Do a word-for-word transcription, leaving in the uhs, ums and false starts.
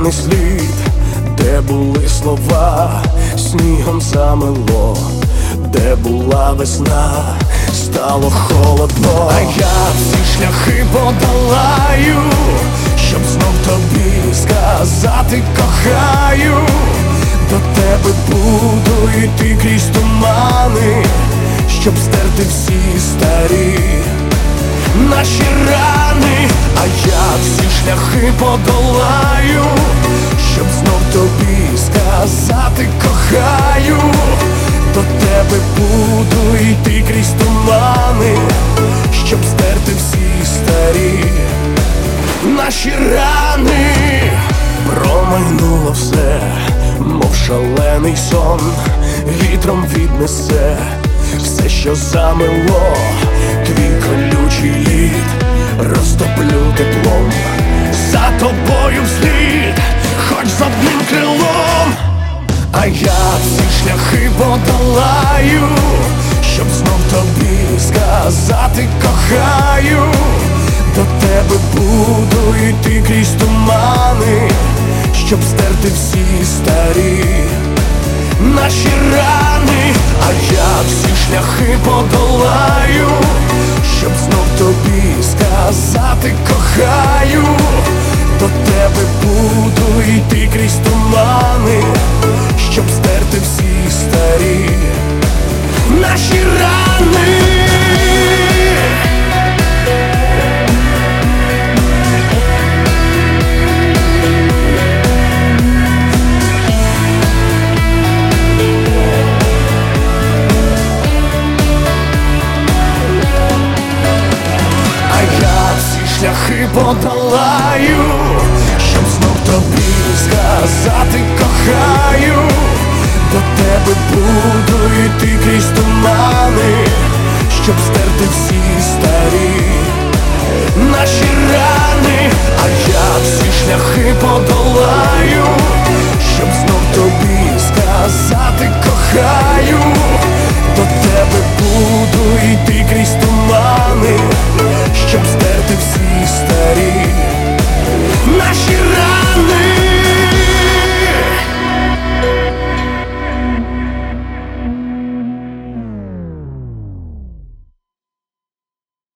поганий слід, де були слова, снігом замело, де була весна, стало холодно. А я всі шляхи подолаю, щоб знов тобі сказати кохаю. До тебе буду йти крізь тумани, щоб стерти всі старі наші рани. А я всі шляхи подолаю, щоб знов тобі сказати кохаю. До тебе буду йти крізь тумани, щоб стерти всі старі наші рани. Промайнуло все, мов шалений сон, вітром віднесе все, що замело. Твій колючий лід розтоплю теплом, за тобою вслід, хоч з одним крилом. А я всі шляхи подолаю, щоб знов тобі сказати кохаю. До тебе буду йти крізь тумани, щоб стерти всі старі наші рани. А я всі шляхи подолаю, щоб знов тобі сказати кохаю. До тебе буду йти крізь тумани, щоб стерти всі старі наші рани. Шляхи подолаю, щоб знов тобі сказати кохаю. До тебе буду йти крізь тумани, щоб стерти всі старі наші рани. А я всі шляхи подолаю,